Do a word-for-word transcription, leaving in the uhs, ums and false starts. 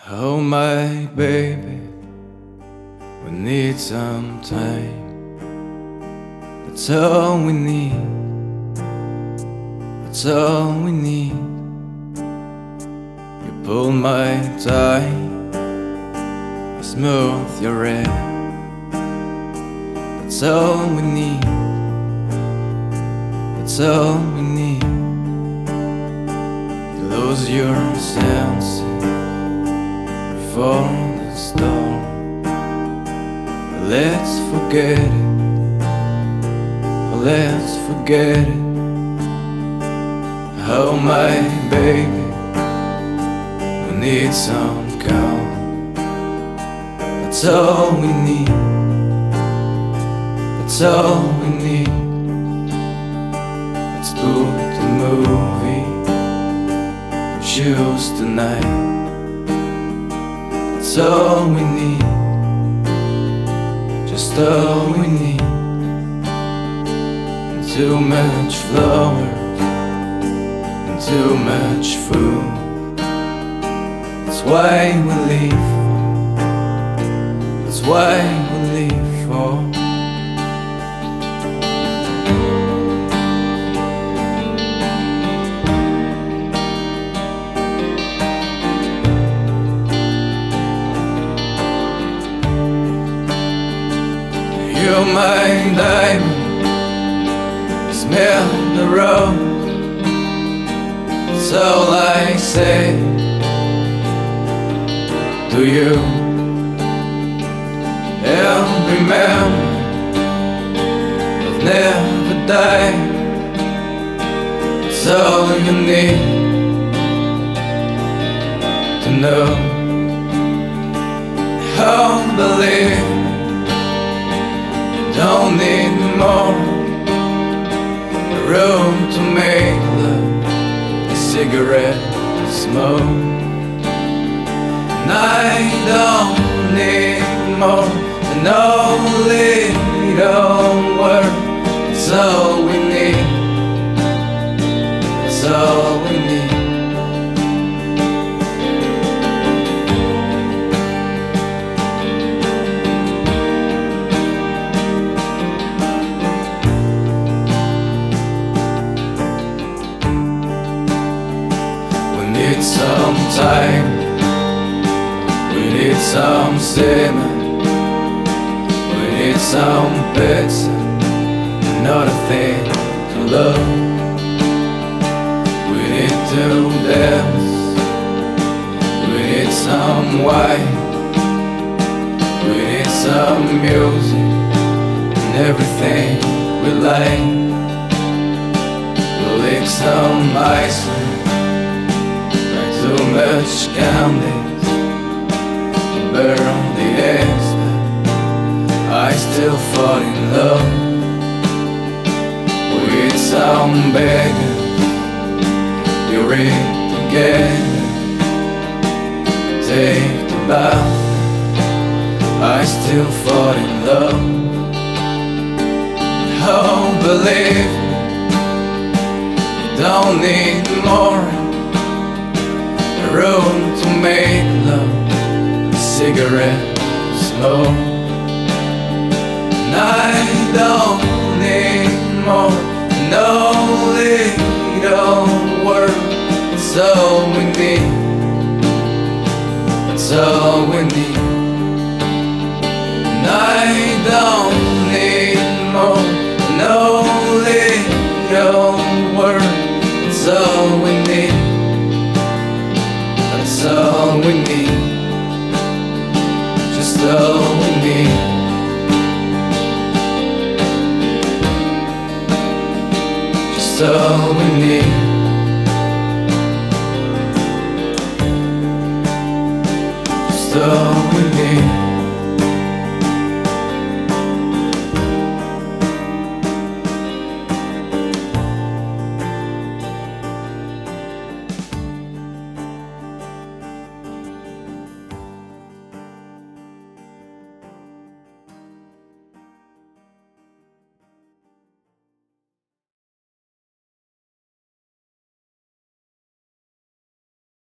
Oh my baby, we need some time. That's all we need. That's all we need. You pull my tie, you smooth your hair. That's all we need. That's all we need. You lose your senses before the storm. Let's forget it. Let's forget it. Oh my baby, we need some calm. That's all we need. That's all we need. Let's book the movie and choose tonight. That's all we need. Just all we need. Too much flowers and too much food. That's why we leave. That's why we leave for. You're my diamond. Smell the rose. That's all I say to you. And remember, I've never died. That's all you need to know. Oh, believe, don't need more room to make love, a cigarette smoke. And I don't need more than a little word. That's all we need. That's all we need. We need some time, we need some cinema, we need some pizza, another thing to love. We need to dance, we need some wine, we need some music and everything we like. We'll lick some ice cream. Too much candies burn the eggs, but I still fall in love with some beggars. We read together, take the bath. I still fall in love. Oh, believe me, don't need more room to make love, a cigarette smoke. And I don't need more, no little word. That's all we need. That's all we need. And I don't need more, no little word. That's all we need. That's all we need. Just all we need. Just all we need. Just all we need.